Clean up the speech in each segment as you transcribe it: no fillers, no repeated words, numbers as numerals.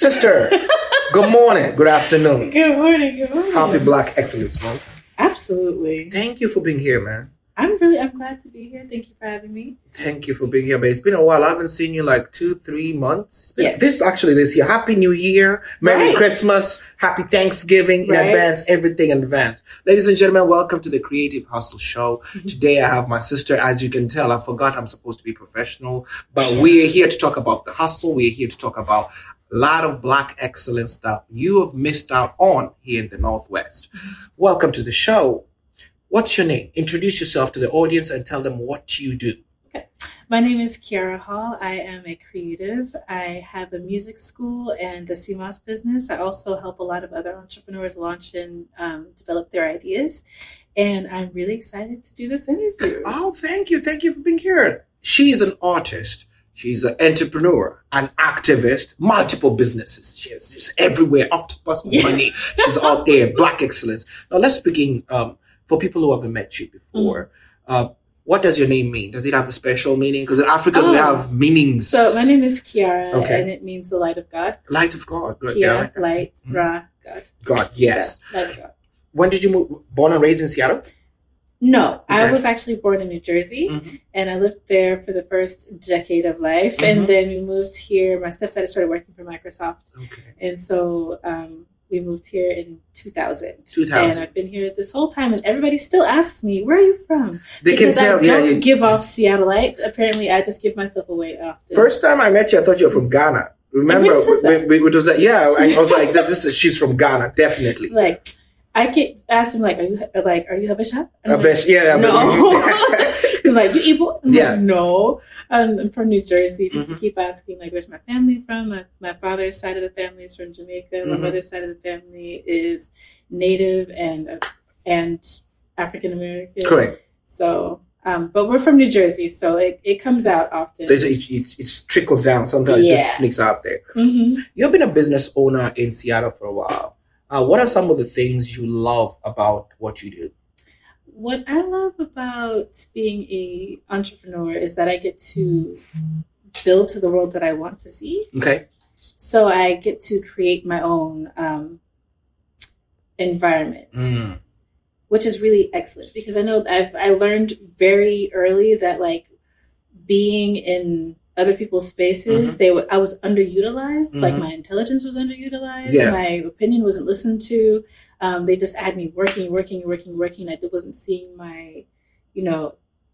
Sister, good morning, good afternoon. Good morning, good morning. Happy Black Excellence Month. Absolutely. Thank you for being here, man. I'm glad to be here. Thank you for having me. Thank you for being here, but it's been a while. I haven't seen you like 2-3 months. Yes. This year. Happy New Year. Merry Christmas. Happy Thanksgiving in advance. Everything in advance. Ladies and gentlemen, welcome to the Creative Hustle Show. Today I have my sister. As you can tell, I forgot I'm supposed to be professional, but we are here to talk about the hustle. We are here to talk about a lot of Black excellence that you have missed out on here in the Northwest. Welcome to the show. What's your name? Introduce yourself to the audience and tell them what you do. Okay. My name is Kiara Hall. I am a creative. I have a music school and a CMOS business. I also help a lot of other entrepreneurs launch and develop their ideas. And I'm really excited to do this interview. Oh, thank you. Thank you for being here. She's an artist. She's an entrepreneur, an activist, multiple businesses. She's just everywhere. Octopus money. She's out there. Black excellence. Now let's begin. For people who haven't met you before, what does your name mean? Does it have a special meaning? Because in Africa, we have meanings. So my name is Kiara, and it means the light of God. Light of God. Good. Kiara, light, Ra, God. God, yes. Yeah, light of God. When did you move? Born and raised in Seattle? No, I was actually born in New Jersey, and I lived there for the first decade of life. And then we moved here. My stepdad started working for Microsoft. Okay. And so we moved here in 2000. And I've been here this whole time, and everybody still asks me, where are you from? They can tell. I don't give off Seattleite. Apparently, I just give myself away often. First time I met you, I thought you were from Ghana. Remember? It was like, I was like, she's from Ghana, definitely. Like, I get asked him, are you Habesha? No. Like, you Igbo? Like, no. I'm from New Jersey. People keep asking, where's my family from? My father's side of the family is from Jamaica. My mother's side of the family is Native and African American. Correct. So, but we're from New Jersey, so it comes out often. It trickles down. Sometimes it just sneaks out there. You've been a business owner in Seattle for a while. What are some of the things you love about what you do? What I love about being an entrepreneur is that I get to build to the world that I want to see. Okay. So I get to create my own environment, which is really excellent because I know I learned very early that being in other people's spaces, I was underutilized. My intelligence was underutilized. Yeah. My opinion wasn't listened to. They just had me working. I wasn't seeing my, no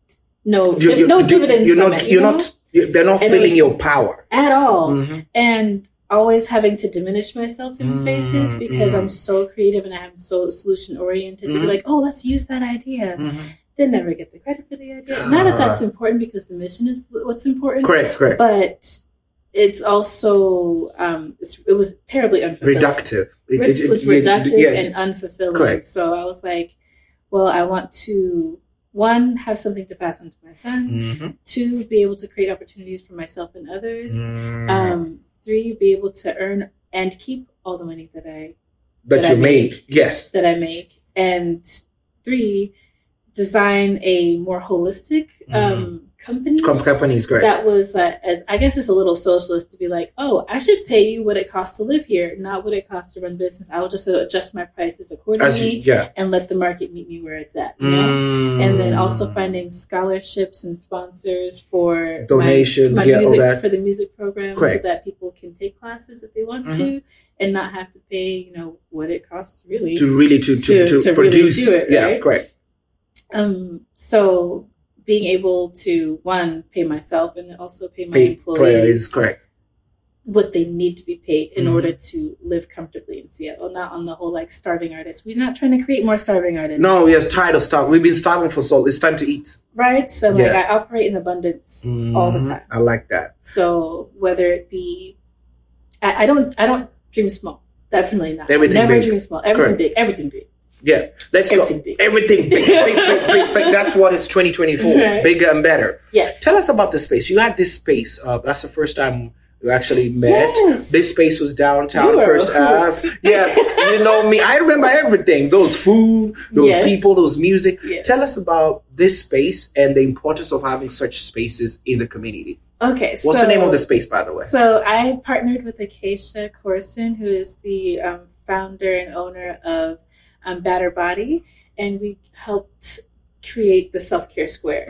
dividends. They're not feeling your power at all. And always having to diminish myself in spaces because I'm so creative and I'm so solution oriented. They'd be like, oh, let's use that idea. They never get the credit for the idea. Not that that's important because the mission is what's important. Correct. But it's also, it was terribly unfulfilling. Reductive. It was reductive and unfulfilling. Correct. So I was like, well, I want to, 1, have something to pass on to my son. 2, be able to create opportunities for myself and others. 3, be able to earn and keep all the money that I make. Yes. That I make. And 3, design a more holistic companies great. That was as I guess it's a little socialist to be like, oh, I should pay you what it costs to live here, not what it costs to run business. I will just adjust my prices accordingly and let the market meet me where it's at. You know? And then also finding scholarships and sponsors for donations, my music, all that. for the music program, so that people can take classes if they want to and not have to pay, what it costs to produce. Really do it, right? Correct. So being able to, 1, pay myself and then also pay my employees what they need to be paid in order to live comfortably in Seattle, not on the whole starving artists. We're not trying to create more starving artists. No, we are tired of starving. We've been starving for so long. It's time to eat. Right? So I operate in abundance all the time. I like that. So whether it be, I don't dream small. Definitely not. Everything Never big. Dream small. Everything big. Everything big. Yeah, let's everything go. Big. Everything big. Big. That's what it's 2024. Right. Bigger and better. Yes. Tell us about the space. You had this space. That's the first time we actually met. Yes. This space was downtown First Ave. Yeah, you know me. I remember everything. Those food, those people, those music. Yes. Tell us about this space and the importance of having such spaces in the community. Okay. What's the name of the space, by the way? So I partnered with Acacia Corson, who is the founder and owner of Batter Body, and we helped create the Self-Care Square,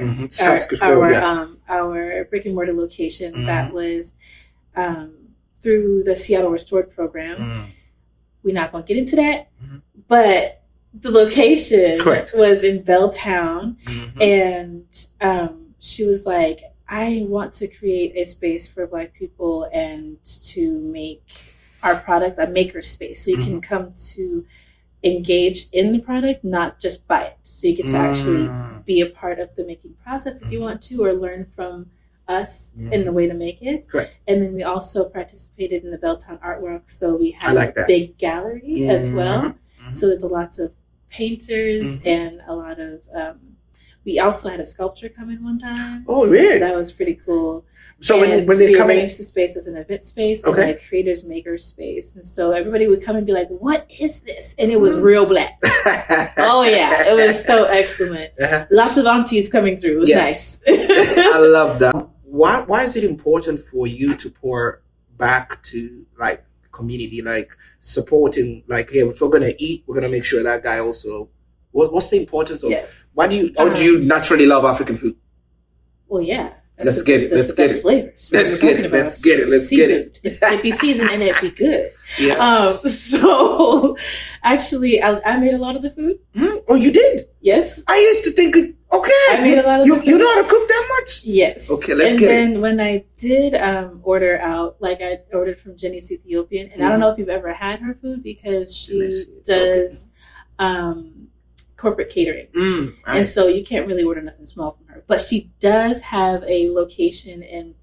our brick and mortar location that was through the Seattle Restored program. We're not going to get into that, but the location was in Belltown, and she was like, I want to create a space for Black people and to make our product a maker space, so you can come to engage in the product, not just buy it. So you get to actually be a part of the making process if you want to, or learn from us in the way to make it. Correct. And then we also participated in the Belltown Artwork, so we had a big gallery as well. So there's lots of painters and a lot of we also had a sculptor come in one time. Oh, really? So that was pretty cool. So when they come in, arranged the space as an event space and a creators maker space, and so everybody would come and be like, "What is this?" And it was real Black. Oh yeah, it was so excellent. Lots of aunties coming through. It was nice. I love that. Why is it important for you to pour back to like community, like supporting, like, hey, if we're gonna eat, we're gonna make sure that guy also. What's the importance of? Why do you naturally love African food? Well, yeah. Let's get it. Let's get it. Flavors. Let's get it. Let's get it. Let's get it. It be seasoned and it be good. Yeah. So actually, I made a lot of the food. Oh, you did? Yes. I used to think, okay. I made a lot of the food. You know how to cook that much? Yes. Okay, let's get it. And then when I did order out, like I ordered from Jenny's Ethiopian, and I don't know if you've ever had her food because she does corporate catering. And so you can't really order nothing small from her. But she does have a location in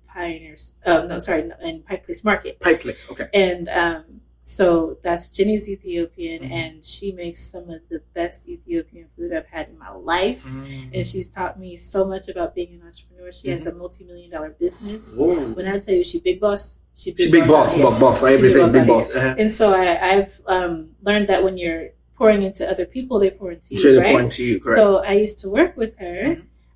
in Pike Place Market. Pike Place, okay. And so that's Jenny's Ethiopian, and she makes some of the best Ethiopian food I've had in my life. And she's taught me so much about being an entrepreneur. She has a multi-million-dollar business. Whoa. When I tell you she big boss, she big boss, everything big boss. And so I've learned that when you're pouring into other people, they pour into you. Sure, they pour into you, correct. So I used to work with her,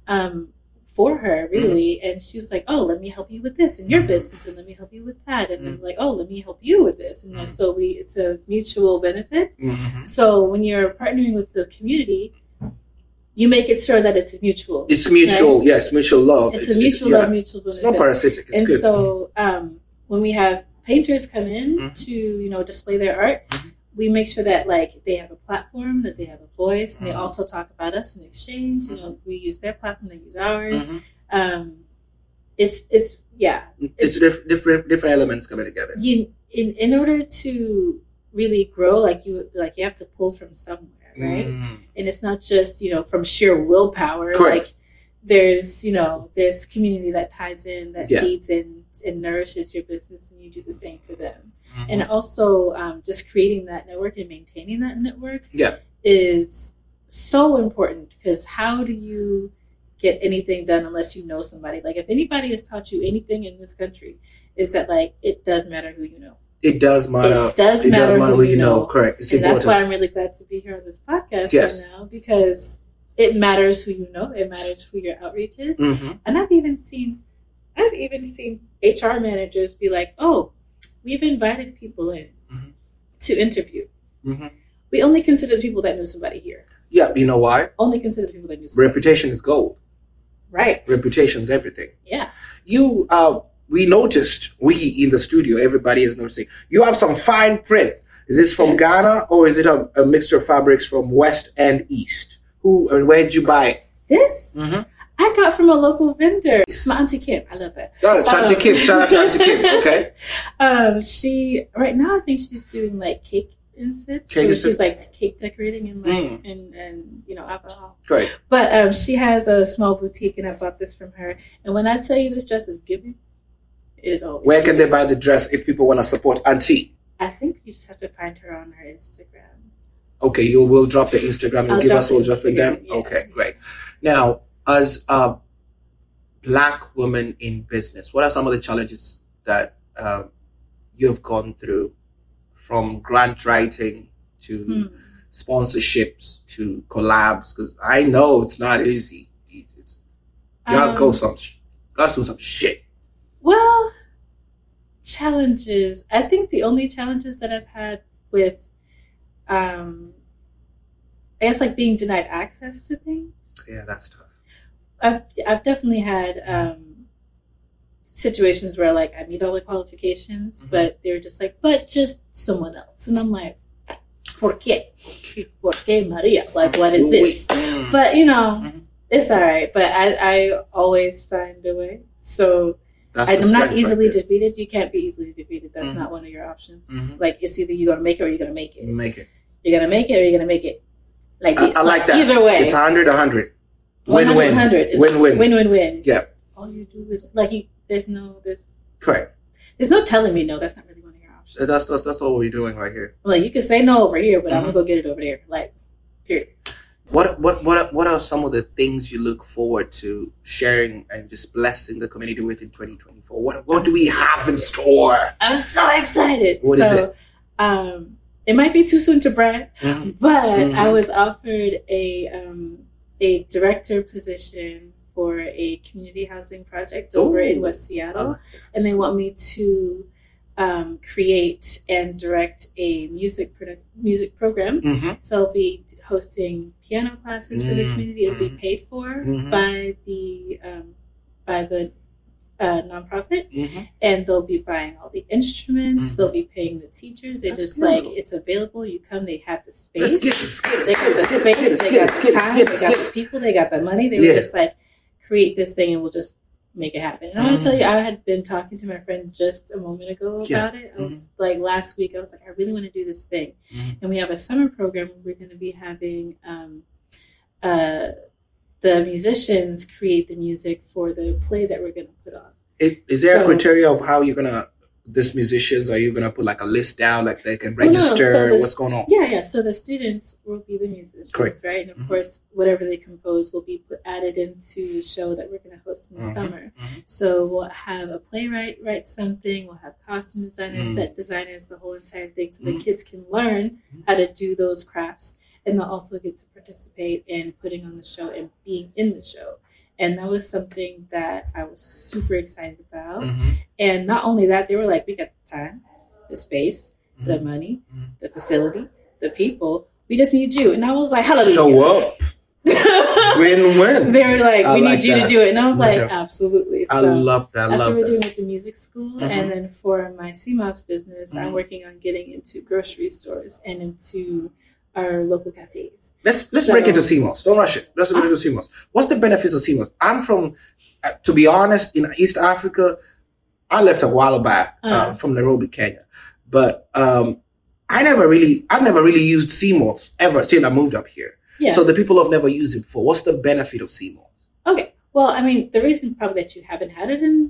for her, really, and she's like, "Oh, let me help you with this in your business, and let me help you with that," and then like, "Oh, let me help you with this," and so it's a mutual benefit. So when you're partnering with the community, you make it sure that it's mutual. It's mutual, right? Yes, mutual love. It's a mutual love, mutual benefit. It's not parasitic. It's good. So when we have painters come in to display their art. We make sure that like they have a platform, that they have a voice, and they also talk about us in exchange. We use their platform, they use ours. It's different elements coming together. In order to really grow, you have to pull from somewhere, right? And it's not just from sheer willpower. Correct. Like there's community that ties in, that feeds in and nourishes your business, and you do the same for them. And also just creating that network and maintaining that network is so important, because how do you get anything done unless you know somebody? Like if anybody has taught you anything in this country, is that like it does matter who you know. It does matter. It does matter who you know. Correct. It's important. That's why I'm really glad to be here on this podcast right now, because it matters who you know. It matters who your outreach is. And I've even seen HR managers be like, "Oh, we've invited people in to interview. We only consider the people that knew somebody here." Yeah, you know why? Only consider the people that knew somebody. Reputation is gold. Right. Reputation is everything. Yeah. We noticed, in the studio, everybody is noticing, you have some fine print. Is this from Ghana, or is it a mixture of fabrics from West and East? Who and where did you buy it? This? I got from a local vendor. My Auntie Kim. I love her. Oh, Auntie Kim. Shout out to Auntie Kim. Okay. She, right now, I think she's doing like cake instead. She's like cake decorating and and alcohol. Great. But she has a small boutique, and I bought this from her. And when I tell you this dress is giving, it is always. Where can they buy the dress if people want to support Auntie? I think you just have to find her on her Instagram. Okay, we'll drop the Instagram. You'll give us all just for them. Yeah. Okay, great. Now, as a Black woman in business, what are some of the challenges that you've gone through, from grant writing to sponsorships to collabs? Because I know it's not easy. You gotta go do some shit. Well, challenges. I think the only challenges that I've had with, I guess, like being denied access to things. Yeah, that's tough. I've definitely had situations where like I meet all the qualifications, but they're just like, but just someone else, and I'm like, ¿Por qué? ¿Por qué, Maria? Like, what is this? But you know, it's all right. But I always find a way. So I'm not easily defeated. You can't be easily defeated. That's not one of your options. Like, it's either you're gonna make it or you're gonna make it. You're gonna make it or you're gonna make it. Like, I like that. Either way, it's 100. Win-win. 100. Win-win. Win-win-win. Yeah. All you do is like there's no this. Correct. There's no telling me no. That's not really one of your options. That's what we're doing right here. Like, you can say no over here, but I'm gonna go get it over there. Like, period. What are some of the things you look forward to sharing and just blessing the community with in 2024? What do we have in store? I'm so excited. What is it? It might be too soon to brag, but I was offered a director position for a community housing project over in West Seattle, and they want me to create and direct a music program. So I'll be hosting piano classes for the community. It'll be paid for by the nonprofit, and they'll be buying all the instruments. They'll be paying the teachers. They just like, it's available. You come. They have the space. They got the space. They got the time. They got the people. They got the money. They were just like, create this thing and we'll just make it happen. And I want to tell you, I had been talking to my friend just a moment ago about it. I was like, last week, I was like, I really want to do this thing. And we have a summer program where we're going to be having the musicians create the music for the play that we're going to put on. Is there a criteria of how you're going to, these musicians, are you going to put like a list down, like they can register? What's going on? Yeah. So the students will be the musicians, right? And of course, whatever they compose will be added into the show that we're going to host in the summer. So we'll have a playwright write something. We'll have costume designers, set designers, the whole entire thing. So the kids can learn how to do those crafts. And they'll also get to participate in putting on the show and being in the show. And that was something that I was super excited about. And not only that, they were like, we got the time, the space, the money, the facility, the people. We just need you. And I was like, hallelujah. Show up. Win-win. They were like, we need you to do it. And I was like, absolutely. So I love that. That's what we're doing with the music school. And then for my CMOS business, I'm working on getting into grocery stores and into our local cafes. Let's break into CMOS. Don't rush it. Let's break into CMOS. What's the benefits of CMOS? I'm from, to be honest, in East Africa. I left a while back from Nairobi, Kenya, but I've never really used CMOS ever since I moved up here. Yeah. So the people have never used it before. What's the benefit of CMOS? Okay. Well, I mean, the reason probably that you haven't had it in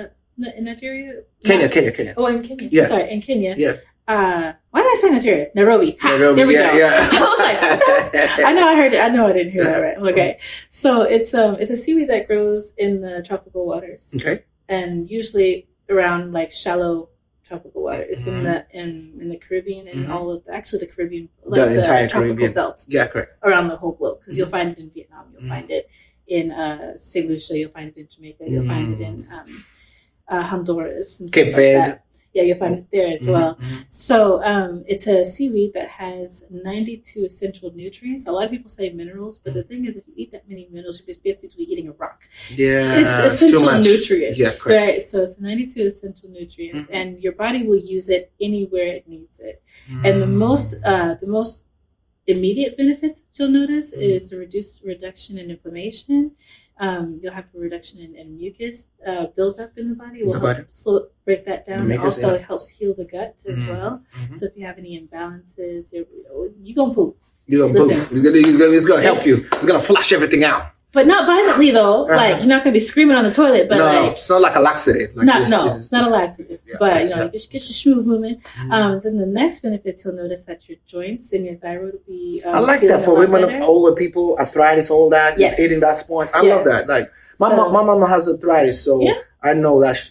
Nigeria, Kenya. Oh, in Kenya. Yeah. Sorry, in Kenya. Yeah. Why did I say Nigeria? Nairobi. There we go. Yeah. I was like, okay. I know I heard it. I know I didn't hear that right. Okay. So it's a seaweed that grows in the tropical waters. Okay. And usually around like shallow tropical water. It's in the Caribbean and all of the Caribbean, like the entire Caribbean belt. Yeah, correct. Around the whole globe, because you'll find it in Vietnam, you'll find it in St. Lucia, you'll find it in Jamaica, you'll find it in Honduras, and Cape Verde. Yeah, you'll find it there as well. So it's a seaweed that has 92 essential nutrients. A lot of people say minerals, but the thing is, if you eat that many minerals, you're basically eating a rock. Yeah, it's essential nutrients. Yeah, right? So it's 92 essential nutrients, and your body will use it anywhere it needs it. And the most immediate benefits that you'll notice is the reduction in inflammation. You'll have a reduction in mucus build up in the body. It will help break that down. It also helps heal the gut as well. So if you have any imbalances, you're going to poop. You're going to poop. It's going to help you. It's going to flush everything out. But not violently, though. Like, you're not going to be screaming on the toilet. But no, it's not like a laxative. Like it's not a laxative. Yeah, but, get your smooth movement. Then the next benefit, you'll notice that your joints and your thyroid will be I like that for women, older people, arthritis, all that. Yes. Just hitting that point. I love that. Like, my mama has arthritis, so I know that.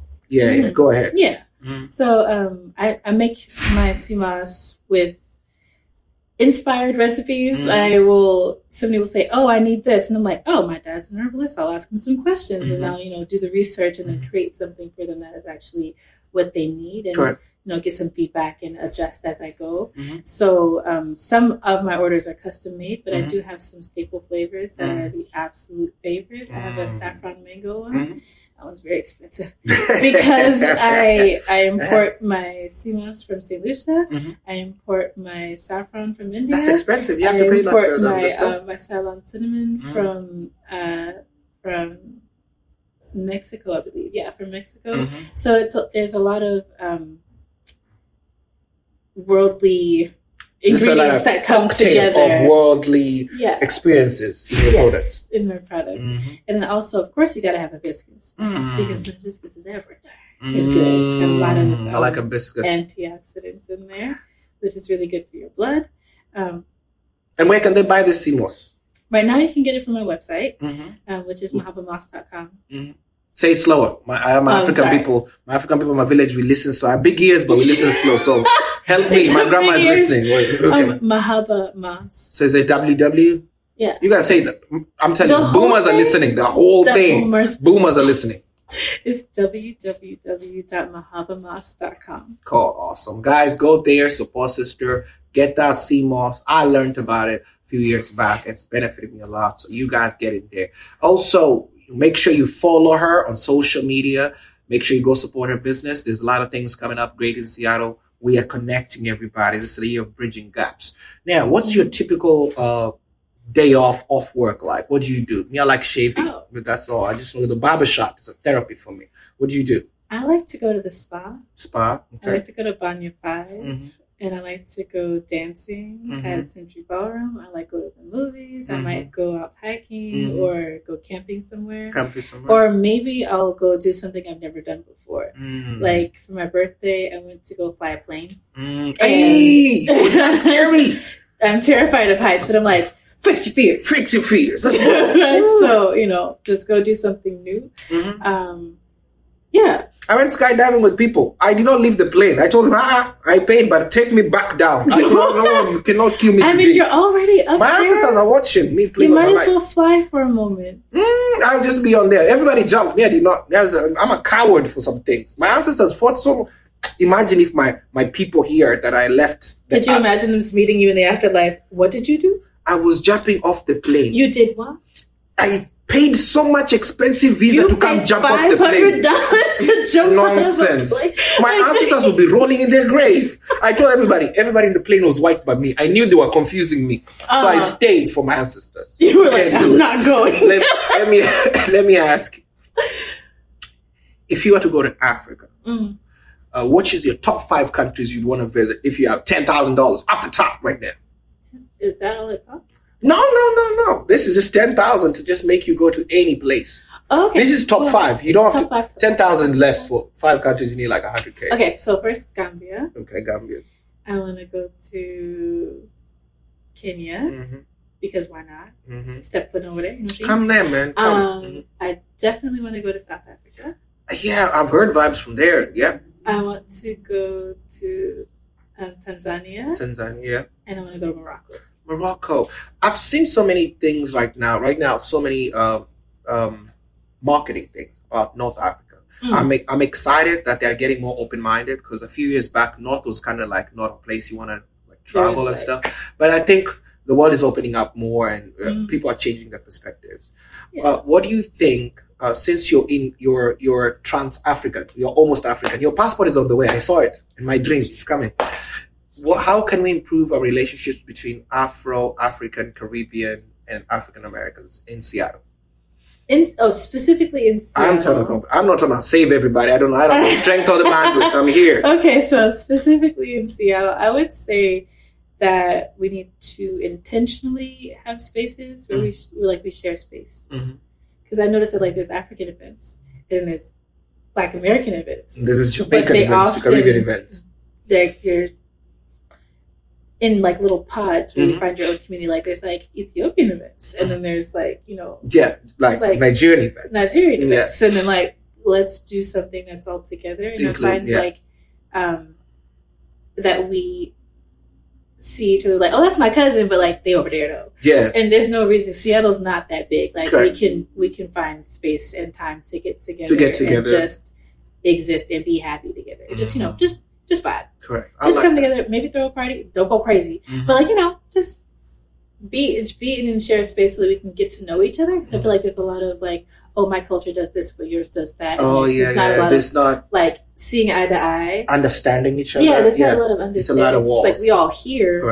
Go ahead. Yeah. So I make my CMOS with inspired recipes. Somebody will say, oh, I need this. And I'm like, oh, my dad's an herbalist. I'll ask him some questions and I'll, do the research and then create something for them that is actually what they need and, get some feedback and adjust as I go. So some of my orders are custom made, but I do have some staple flavors that are the absolute favorite. I have a saffron mango one. That one's very expensive because I import my sea moss from St. Lucia. I import my saffron from India. That's expensive. You have to pay my Ceylon cinnamon from Mexico, I believe. Yeah, from Mexico. So there's a lot of worldly ingredients that come together of worldly experiences in your products. In my product. And then also, of course, you got to have hibiscus because the hibiscus is everything. It's good. It's got a lot of I like hibiscus antioxidants in there, which is really good for your blood. And where can they buy the sea moss? Right now, you can get it from my website, which is mahabamoss.com. Say it slower. My African people in my village, we listen slow. I have big ears, but we listen slow. So help me. My grandma is listening. Okay. Mahaba Moss. So is it www? Yeah. You gotta say that. I'm telling you, boomers are listening. The whole thing. Boomers are listening. It's www.mahabamoss.com. Cool. Awesome. Guys, go there, support sister, get that sea moss. I learned about it a few years back. It's benefited me a lot. So you guys get in there. Also, make sure you follow her on social media. Make sure you go support her business. There's a lot of things coming up great in Seattle. We are connecting everybody. This is the year of bridging gaps. Now, what's your typical day off work like? What do you do? Me, I like shaving, but that's all. I just go to the barbershop. It's a therapy for me. What do you do? I like to go to the spa. Spa? Okay. I like to go to Banyo 5. And I like to go dancing at Century Ballroom. I like go to the movies. I might go out hiking or go camping somewhere. Or maybe I'll go do something I've never done before. Like for my birthday, I went to go fly a plane. Hey! Was that scary? I'm terrified of heights, but I'm like, fix your fears. Fix your fears. So, just go do something new. Yeah. I went skydiving with people. I did not leave the plane. I told them, I paid, but take me back down. I no, you cannot kill me today. You're already up My there. ancestors are watching me play. You might as well fly for a moment. I'll just be on there. Everybody jumped. Me, I did not. I'm a coward for some things. My ancestors fought so. Imagine if my people here that I left. Could you imagine them meeting you in the afterlife? What did you do? I was jumping off the plane. You did what? I paid so much expensive visa to come jump off the plane. $500 to jump Nonsense. off the plane. My ancestors would be rolling in their grave. I told everybody in the plane was white but me. I knew they were confusing me. So I stayed for my ancestors. You were like, I'm not going. Let me ask you. If you were to go to Africa, what is your top 5 countries you'd want to visit if you have $10,000 off the top right now? Is that all it costs? No. This is just 10,000 to just make you go to any place. Okay. This is top 5. You don't have to. 10,000 less for 5 countries. You need like 100K. Okay, so first Gambia. Okay, Gambia. I want to go to Kenya because why not? Step foot over there. Come there, man. Come. I definitely want to go to South Africa. Yeah, I've heard vibes from there. Yeah. I want to go to Tanzania. And I want to go to Morocco. I've seen so many things right now, so many marketing things about North Africa. I'm excited that they're getting more open-minded because a few years back, North was kind of like not a place you want to like travel and stuff. But I think the world is opening up more and people are changing their perspectives. Yeah. What do you think, since you're in you're trans-African, you're almost African, your passport is on the way. I saw it in my dreams. It's coming. How can we improve our relationships between Afro-African, Caribbean, and African Americans in Seattle? Specifically in Seattle. I'm not trying to save everybody. I don't have the strength or the bandwidth. I'm here. Okay, so specifically in Seattle, I would say that we need to intentionally have spaces where we share space. Because I noticed that there's African events and there's Black American events. There's Jamaican events, Caribbean events. You're in little pods where you find your own community. There's Ethiopian events, and then there's Nigerian events. And then let's do something that's all together. And I find that we see each other like, oh, that's my cousin, but like they over there though. Yeah. And there's no reason. Seattle's not that big. Like we can find space and time to get together. And just exist and be happy together. Just just vibe. Correct. Just come together. Maybe throw a party. Don't go crazy. But like just be and share space so that we can get to know each other. Because I feel like there's a lot of like, oh, my culture does this, but yours does that. Oh, yeah. There's not like seeing eye to eye, understanding each other. Yeah, there's not a lot of understanding. It's a lot of walls. It's like we all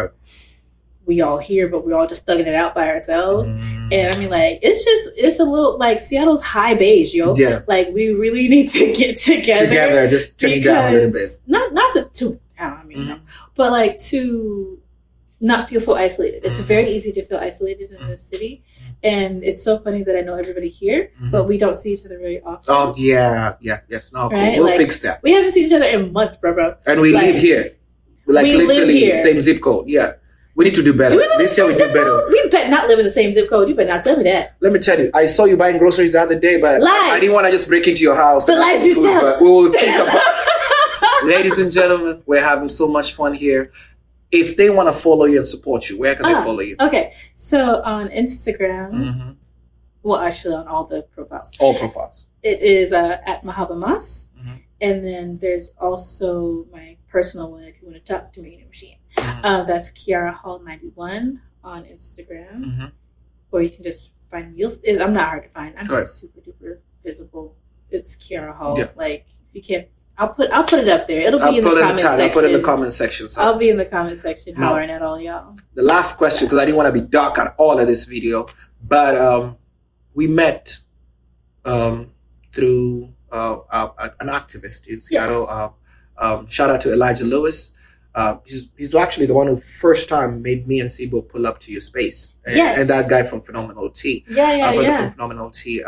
here, but we're all just thugging it out by ourselves. And I mean, like, it's a little like Seattle's high beige, yo. Yeah. Like, we really need to get together. Just turn it down a little bit. Not to down, I mean, but like to not feel so isolated. It's very easy to feel isolated in this city. And it's so funny that I know everybody here, but we don't see each other very often. Oh, yeah. Yes, no, right? We'll fix that. We haven't seen each other in months, bro. And we live here. Like, literally, same zip code. Yeah. We need to do better. This year we do better. We better not live in the same zip code. You better not tell me that. Let me tell you, I saw you buying groceries the other day, but I didn't want to just break into your house. But lies you tell. But we will think about it. Ladies and gentlemen, we're having so much fun here. If they want to follow you and support you, where can they follow you? Okay, so on Instagram, well, actually on all the profiles. All profiles. It is at Mahaba Mas. And then there's also my personal one if you want to talk to me. That's Kiara Hall 91 on Instagram. Or you can just find me. I'm not hard to find. I'm super duper visible. It's Kiara Hall. Yeah. Like, if you can't, I'll put it up there. It'll be in the comment section. I'll put it in the comment section. So. I'll be in the comment section hollering at all y'all. The last question, because I didn't want to be dark on all of this video, but we met through an activist in Seattle. Yes. Shout out to Elijah Lewis. He's actually the one who first time made me and Sibo pull up to your space. And that guy from Phenomenal T. From Phenomenal T.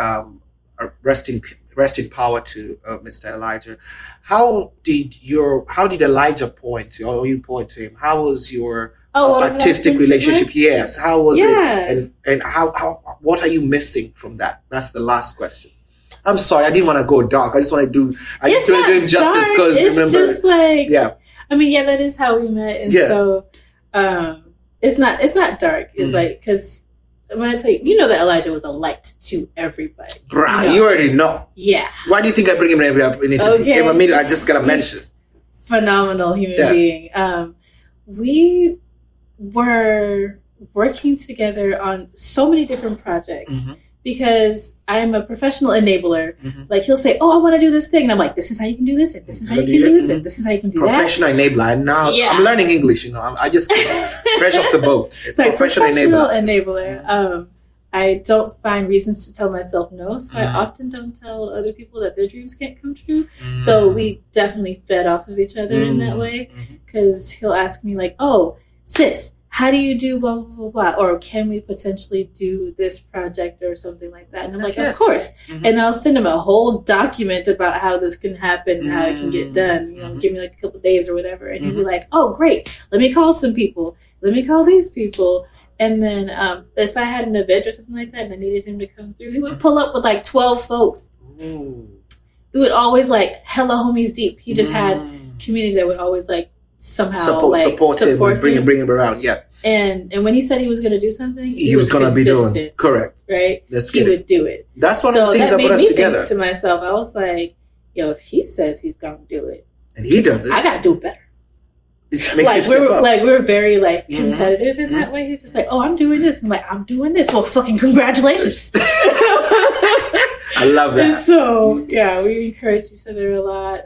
Rest in power to Mr. Elijah. How did Elijah point to, or you point to him? How was your artistic relationship? Yes. How was it? And how what are you missing from that? That's the last question. I'm sorry, I didn't want to go dark. I just want to do him justice because remember. Just like, I mean, that is how we met, and so it's not dark. It's like, because when I tell you, that Elijah was a light to everybody. Bruh, you already know. Yeah. Why do you think I bring him in every interview? Okay. I just gotta mention. Phenomenal human being. We were working together on so many different projects. Because I'm a professional enabler. Like, he'll say, oh, I want to do this thing. And I'm like, this is how you can do this. And this is how you can do this. And this is how you can do that. Professional enabler. And now I'm learning English, I just fresh off the boat. It's like professional enabler. I don't find reasons to tell myself no. So I often don't tell other people that their dreams can't come true. So we definitely fed off of each other in that way. Because he'll ask me like, oh, sis, how do you do blah, blah, blah, blah? Or can we potentially do this project or something like that? And I'm like, of course. And I'll send him a whole document about how this can happen and how it can get done. Give me like a couple of days or whatever. And he'd be like, oh, great. Let me call some people. Let me call these people. And then if I had an event or something like that and I needed him to come through, he would pull up with like 12 folks. It would always like hella homies deep. He just had community that would always like somehow support him, bring him around. Yeah. And when he said he was going to do something, he was going to be doing. Correct. Right? He would do it. That's one of the things that put us together. To myself, I was like, yo, if he says he's going to do it, and he does it, I got to do better. We're very like competitive in that way. He's just like, oh, I'm doing this. I'm like, I'm doing this. Well, fucking congratulations. I love that. And so we encourage each other a lot.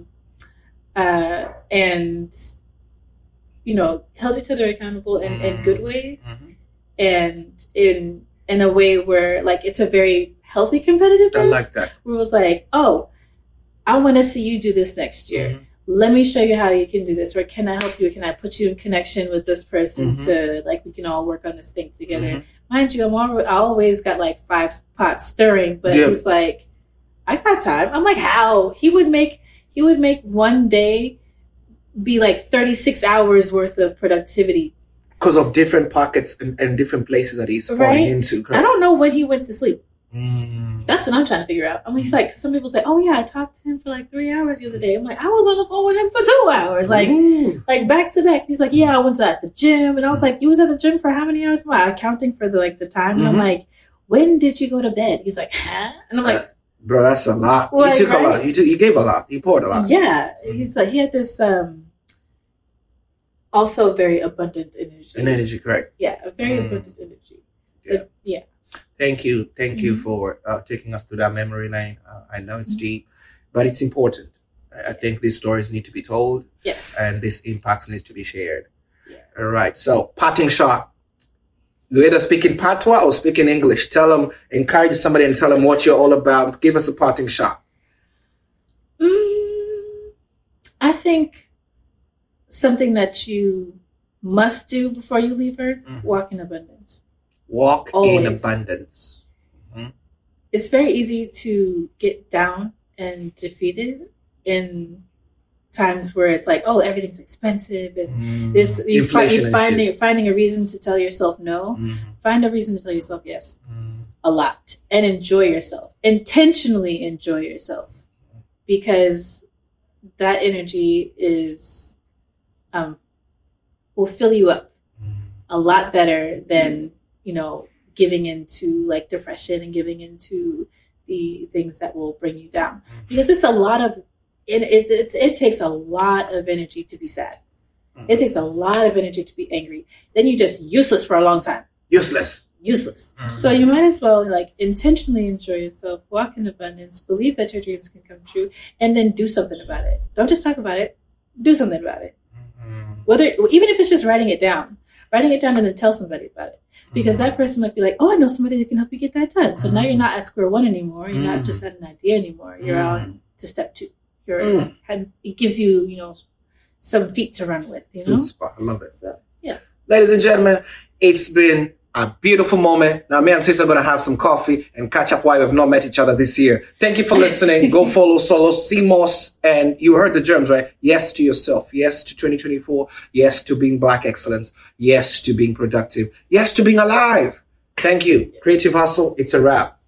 And held each other accountable in good ways, and in a way where like it's a very healthy competitiveness. I like that. Where it was like, oh, I want to see you do this next year. Let me show you how you can do this, or can I help you? Can I put you in connection with this person so like we can all work on this thing together? Mind you, I always got like 5 pots stirring, but he's like, I got time. I'm like, how? He would make one day be like 36 hours worth of productivity. Because of different pockets and different places that he's falling into. Correct? I don't know when he went to sleep. That's what I'm trying to figure out. I mean, he's like, some people say, oh yeah, I talked to him for like 3 hours the other day. I'm like, I was on the phone with him for 2 hours, like back to back. He's like, yeah, I went to the gym, and I was like, you was at the gym for how many hours? I'm counting for the time, and I'm like, when did you go to bed? He's like, huh? And I'm like, bro, that's a lot. Like, he took a lot. He gave a lot. He poured a lot. Yeah, he's like, he had this also very abundant energy. An energy, correct? Yeah, a very abundant energy. Yeah. Thank you for taking us through that memory lane. I know it's deep, but it's important. I think these stories need to be told. Yes. And this impacts needs to be shared. Yeah. All right. So, parting shot. You either speak in patois or speak in English. Encourage somebody and tell them what you're all about. Give us a parting shot. I think something that you must do before you leave Earth, walk in abundance. Walk in abundance. It's very easy to get down and defeated in times where it's like, oh, everything's expensive, and you're finding a reason to tell yourself no. Find a reason to tell yourself yes a lot, and enjoy yourself. Intentionally enjoy yourself, because that energy is will fill you up a lot better than giving into like depression and giving into the things that will bring you down, because it's a lot of it takes a lot of energy to be sad. It takes a lot of energy to be angry. Then you're just useless for a long time. Useless. So you might as well like intentionally enjoy yourself, walk in abundance, believe that your dreams can come true, and then do something about it. Don't just talk about it. Do something about it. Even if it's just writing it down and then tell somebody about it. Because that person might be like, oh, I know somebody that can help you get that done. So now you're not at square one anymore. You're not just at an idea anymore. You're on to step 2. It gives you, some feet to run with, Good spot. I love it. So, yeah. Ladies and gentlemen, it's been a beautiful moment. Now, me and Sis are going to have some coffee and catch up why we've not met each other this year. Thank you for listening. Go follow Solo CMOS. And you heard the germs, right? Yes to yourself. Yes to 2024. Yes to being Black excellence. Yes to being productive. Yes to being alive. Thank you. Creative Hustle. It's a wrap.